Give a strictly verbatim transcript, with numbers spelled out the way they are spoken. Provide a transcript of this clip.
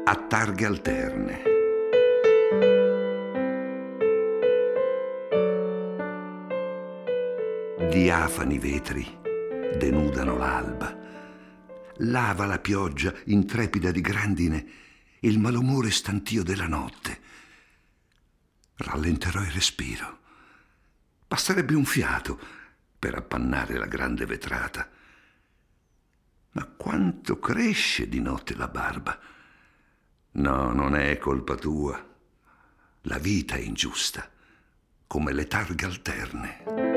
A targhe alterne. Diafani vetri denudano l'alba. Lava la pioggia intrepida di grandine il malumore stantio della notte. Rallenterò il respiro. Basterebbe un fiato per appannare la grande vetrata. Ma quanto cresce di notte la barba! No, non è colpa tua. La vita è ingiusta, come le targhe alterne.